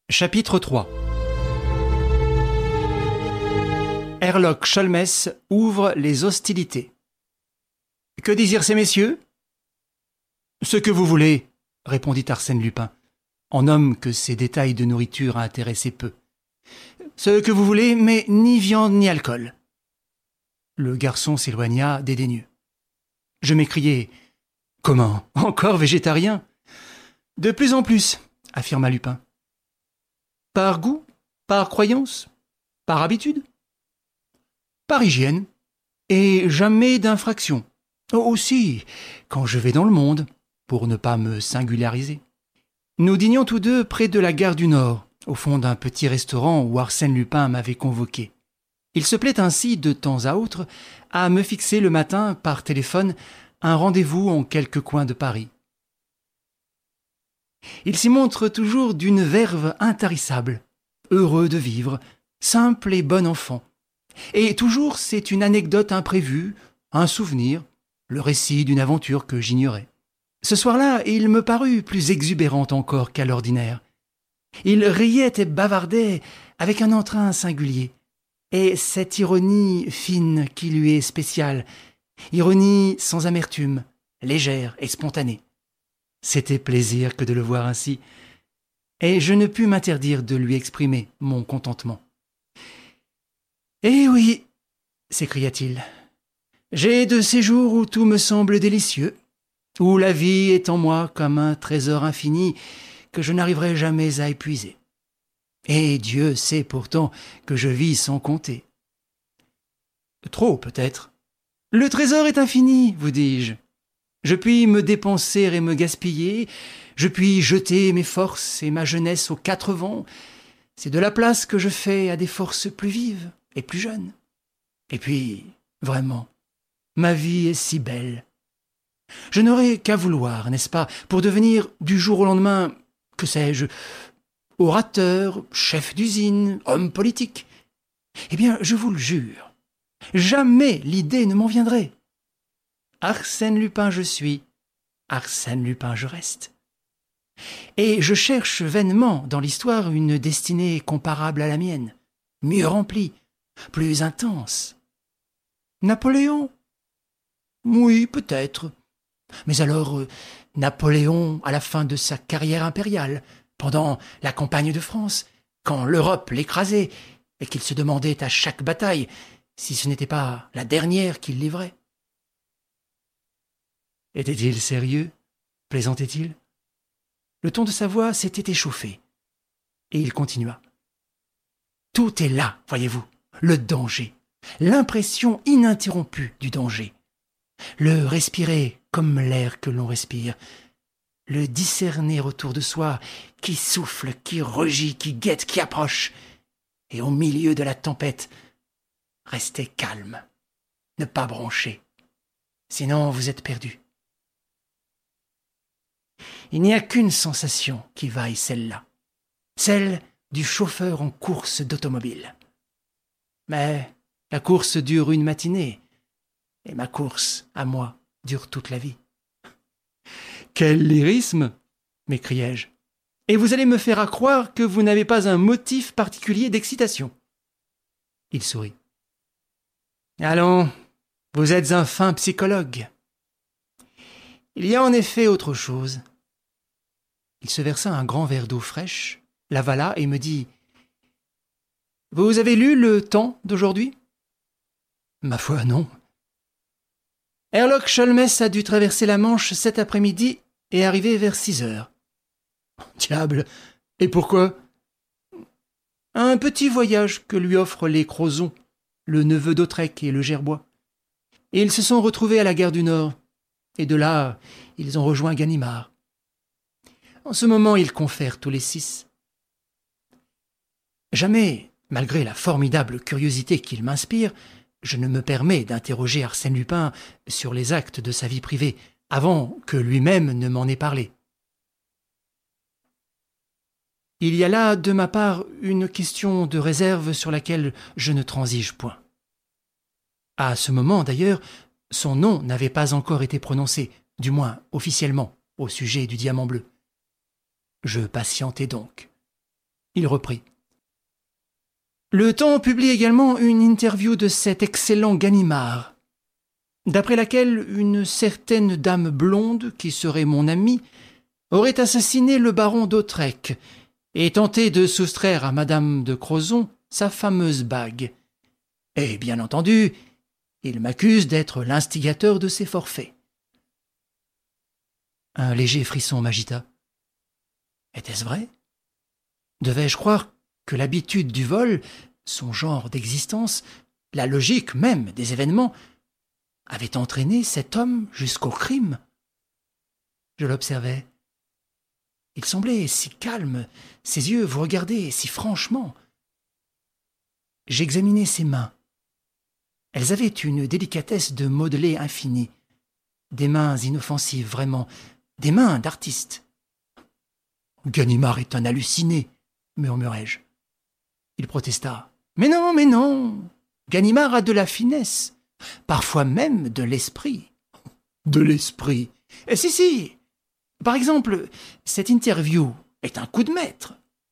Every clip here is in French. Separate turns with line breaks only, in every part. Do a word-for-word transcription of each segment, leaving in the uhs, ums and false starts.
Chapitre trois. Herlock Sholmès ouvre les hostilités. Que désirent ces messieurs ? Ce que vous voulez, répondit Arsène Lupin, en homme que ces détails de nourriture intéressaient peu. Ce que vous voulez, mais ni viande ni alcool. Le garçon s'éloigna dédaigneux. Je m'écriai « Comment ? Encore végétarien ?» De plus en plus, affirma Lupin. Par goût ? Par croyance ? Par habitude ? Par hygiène. Et jamais d'infraction. Aussi, quand je vais dans le monde, pour ne pas me singulariser. Nous dînions tous deux près de la gare du Nord, au fond d'un petit restaurant où Arsène Lupin m'avait convoqué. Il se plaît ainsi, de temps à autre, à me fixer le matin, par téléphone, un rendez-vous en quelque coin de Paris. Il s'y montre toujours d'une verve intarissable, heureux de vivre, simple et bon enfant. Et toujours c'est une anecdote imprévue, un souvenir, le récit d'une aventure que j'ignorais. Ce soir-là, il me parut plus exubérant encore qu'à l'ordinaire. Il riait et bavardait avec un entrain singulier, et cette ironie fine qui lui est spéciale, ironie sans amertume, légère et spontanée. C'était plaisir que de le voir ainsi, et je ne pus m'interdire de lui exprimer mon contentement. « Eh oui !» s'écria-t-il. « J'ai de ces jours où tout me semble délicieux, où la vie est en moi comme un trésor infini que je n'arriverai jamais à épuiser. Et Dieu sait pourtant que je vis sans compter. » Trop, peut-être. « Le trésor est infini, vous dis-je. Je puis me dépenser et me gaspiller, je puis jeter mes forces et ma jeunesse aux quatre vents. C'est de la place que je fais à des forces plus vives et plus jeunes. Et puis, vraiment, ma vie est si belle. Je n'aurai qu'à vouloir, n'est-ce pas, pour devenir du jour au lendemain, que sais-je, orateur, chef d'usine, homme politique. Eh bien, je vous le jure, jamais l'idée ne m'en viendrait. Arsène Lupin je suis, Arsène Lupin je reste. Et je cherche vainement dans l'histoire une destinée comparable à la mienne, mieux remplie, plus intense. Napoléon ? Oui, peut-être. Mais alors, euh, Napoléon, à la fin de sa carrière impériale, pendant la campagne de France, quand l'Europe l'écrasait et qu'il se demandait à chaque bataille si ce n'était pas la dernière qu'il livrait. Était-il sérieux ? Plaisantait-il ? Le ton de sa voix s'était échauffé, et il continua. Tout est là, voyez-vous, le danger, l'impression ininterrompue du danger, le respirer comme l'air que l'on respire, le discerner autour de soi, qui souffle, qui rugit, qui guette, qui approche, et au milieu de la tempête, rester calme, ne pas broncher, sinon vous êtes perdu. Il n'y a qu'une sensation qui vaille celle-là, celle du chauffeur en course d'automobile. Mais la course dure une matinée, et ma course, à moi, dure toute la vie. Quel lyrisme ! M'écriai-je. Et vous allez me faire accroire que vous n'avez pas un motif particulier d'excitation. Il sourit. Allons, vous êtes un fin psychologue. Il y a en effet autre chose. Il se versa un grand verre d'eau fraîche, l'avala et me dit « Vous avez lu le Temps d'aujourd'hui » ? Ma foi, non. Herlock Sholmès a dû traverser la Manche cet après-midi et arriver vers six heures. Diable, et pourquoi ? Un petit voyage que lui offrent les Crozon, le neveu d'Autrec et le Gerbois. Et ils se sont retrouvés à la gare du Nord, et de là, ils ont rejoint Ganimard. En ce moment, ils confèrent tous les six. Jamais, malgré la formidable curiosité qu'il m'inspire, je ne me permets d'interroger Arsène Lupin sur les actes de sa vie privée, avant que lui-même ne m'en ait parlé. Il y a là, de ma part, une question de réserve sur laquelle je ne transige point. À ce moment, d'ailleurs, son nom n'avait pas encore été prononcé, du moins officiellement, au sujet du diamant bleu. Je patientai donc. Il reprit. Le Temps publie également une interview de cet excellent Ganimard, d'après laquelle une certaine dame blonde, qui serait mon amie, aurait assassiné le baron d'Autrec et tenté de soustraire à madame de Crozon sa fameuse bague. Et bien entendu, il m'accuse d'être l'instigateur de ces forfaits. Un léger frisson m'agita. Était-ce vrai? Devais-je croire que l'habitude du vol, son genre d'existence, la logique même des événements, avait entraîné cet homme jusqu'au crime? Je l'observais. Il semblait si calme, ses yeux vous regardaient si franchement. J'examinais ses mains. Elles avaient une délicatesse de modelé infinie. Des mains inoffensives, vraiment, des mains d'artiste. « Ganimard est un halluciné », murmurai-je. Il protesta. « Mais non, mais non, Ganimard a de la finesse, parfois même de l'esprit. »« De l'esprit ! Eh, si, si. Par exemple, cette interview est un coup de maître.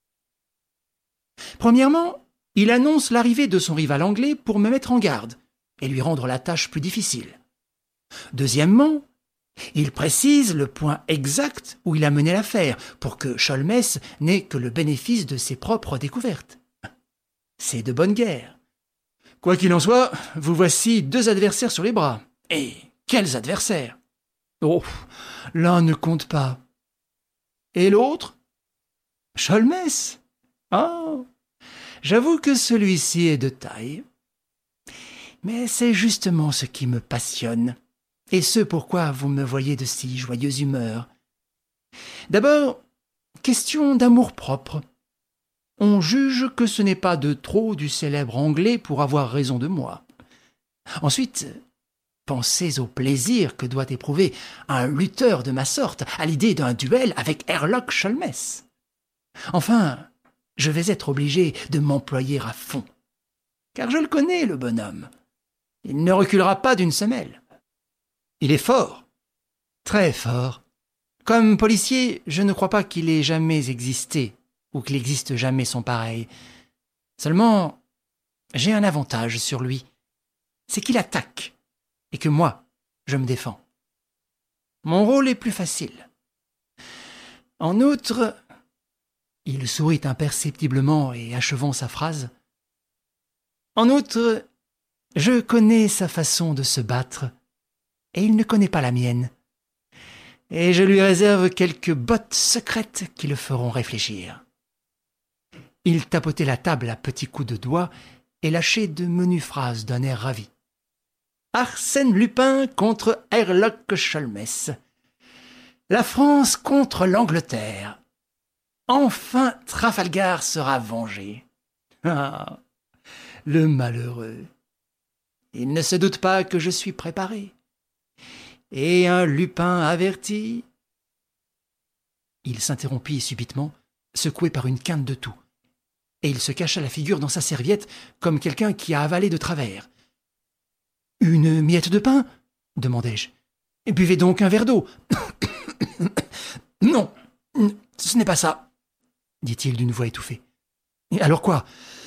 Premièrement, il annonce l'arrivée de son rival anglais pour me mettre en garde et lui rendre la tâche plus difficile. Deuxièmement, il précise le point exact où il a mené l'affaire pour que Sholmès n'ait que le bénéfice de ses propres découvertes. C'est de bonne guerre. Quoi qu'il en soit, vous voici deux adversaires sur les bras. Et quels adversaires! Oh, l'un ne compte pas. Et l'autre? Sholmès? Ah, j'avoue que celui-ci est de taille. Mais c'est justement ce qui me passionne, et ce pourquoi vous me voyez de si joyeuse humeur. D'abord, question d'amour-propre. On juge que ce n'est pas de trop du célèbre anglais pour avoir raison de moi. Ensuite, pensez au plaisir que doit éprouver un lutteur de ma sorte à l'idée d'un duel avec Herlock Sholmès. Enfin, je vais être obligé de m'employer à fond, car je le connais, le bonhomme. Il ne reculera pas d'une semelle. Il est fort, très fort. Comme policier, je ne crois pas qu'il ait jamais existé, ou qu'il existe jamais son pareil. Seulement, j'ai un avantage sur lui, c'est qu'il attaque, et que moi, je me défends. Mon rôle est plus facile. En outre, il sourit imperceptiblement et achevant sa phrase. En outre, je connais sa façon de se battre, et il ne connaît pas la mienne. Et je lui réserve quelques bottes secrètes qui le feront réfléchir. Il tapotait la table à petits coups de doigts et lâchait de menues phrases d'un air ravi. Arsène Lupin contre Herlock Sholmès. La France contre l'Angleterre. Enfin, Trafalgar sera vengé. Ah, le malheureux. Il ne se doute pas que je suis préparé. Et un Lupin averti. Il s'interrompit subitement, secoué par une quinte de toux, et il se cacha la figure dans sa serviette comme quelqu'un qui a avalé de travers. « Une miette de pain ?» demandai-je. « Buvez donc un verre d'eau. »« Non, ce n'est pas ça, » dit-il d'une voix étouffée. « Alors quoi ? » ?»«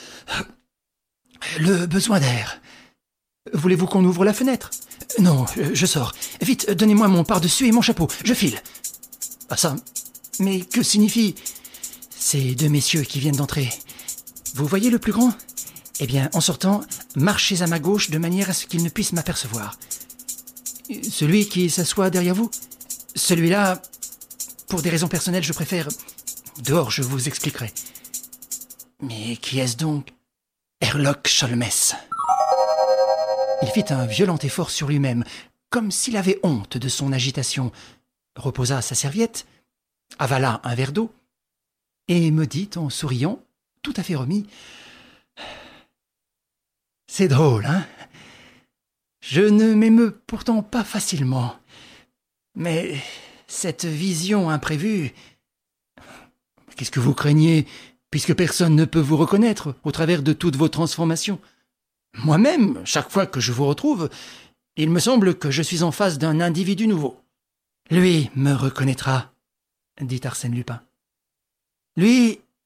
Le besoin d'air. Voulez-vous qu'on ouvre la fenêtre ? » ?»« Non, je sors. Vite, donnez-moi mon pardessus et mon chapeau. Je file. »« Ah ça, mais que signifie ces deux messieurs qui viennent d'entrer ? Vous voyez le plus grand ? Eh bien, en sortant, marchez à ma gauche de manière à ce qu'ils ne puissent m'apercevoir. Celui qui s'assoit derrière vous ? Celui-là, pour des raisons personnelles, je préfère... Dehors, je vous expliquerai. Mais qui est-ce donc ? Herlock Sholmès. Il fit un violent effort sur lui-même, comme s'il avait honte de son agitation, reposa sa serviette, avala un verre d'eau, et me dit en souriant, tout à fait remis, « C'est drôle, hein ? Je ne m'émeus pourtant pas facilement, mais cette vision imprévue... Qu'est-ce que vous craignez, puisque personne ne peut vous reconnaître au travers de toutes vos transformations ? Moi-même, chaque fois que je vous retrouve, il me semble que je suis en face d'un individu nouveau. »« Lui me reconnaîtra, » dit Arsène Lupin. « Lui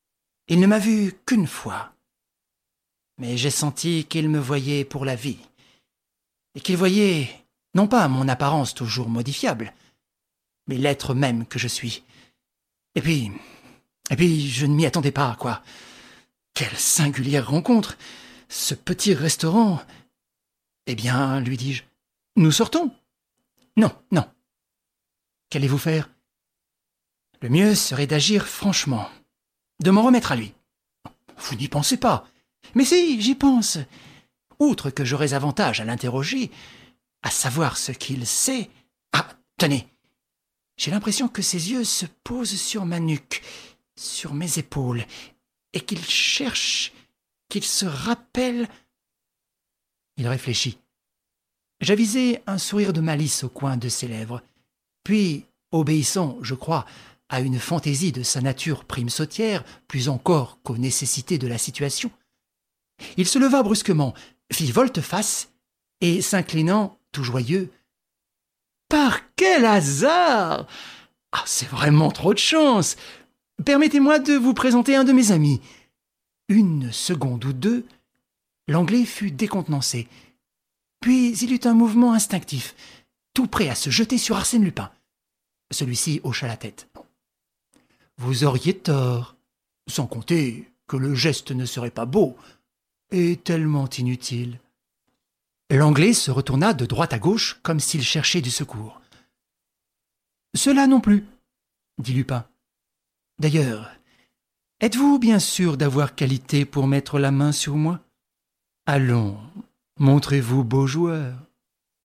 Il ne m'a vu qu'une fois. Mais j'ai senti qu'il me voyait pour la vie, et qu'il voyait non pas mon apparence toujours modifiable, mais l'être même que je suis. Et puis, et puis je ne m'y attendais pas, quoi. Quelle singulière rencontre, ce petit restaurant. Eh bien, lui dis-je, nous sortons. Non, non. Qu'allez-vous faire? Le mieux serait d'agir franchement, de m'en remettre à lui. Vous n'y pensez pas. Mais si, j'y pense. Outre que j'aurais avantage à l'interroger, à savoir ce qu'il sait. Ah, tenez. J'ai l'impression que ses yeux se posent sur ma nuque, sur mes épaules, et qu'il cherche, qu'il se rappelle. Il réfléchit. J'avisai un sourire de malice au coin de ses lèvres. Puis, obéissant, je crois, à une fantaisie de sa nature prime-sautière, plus encore qu'aux nécessités de la situation, il se leva brusquement, fit volte-face, et s'inclinant, tout joyeux, « Par quel hasard! Ah, c'est vraiment trop de chance! Permettez-moi de vous présenter un de mes amis. » Une seconde ou deux, l'Anglais fut décontenancé. Puis il eut un mouvement instinctif, tout prêt à se jeter sur Arsène Lupin. Celui-ci hocha la tête. « Vous auriez tort, sans compter que le geste ne serait pas beau et tellement inutile. » L'Anglais se retourna de droite à gauche comme s'il cherchait du secours. « Cela non plus, » dit Lupin. « D'ailleurs, êtes-vous bien sûr d'avoir qualité pour mettre la main sur moi? Allons, montrez-vous beau joueur. »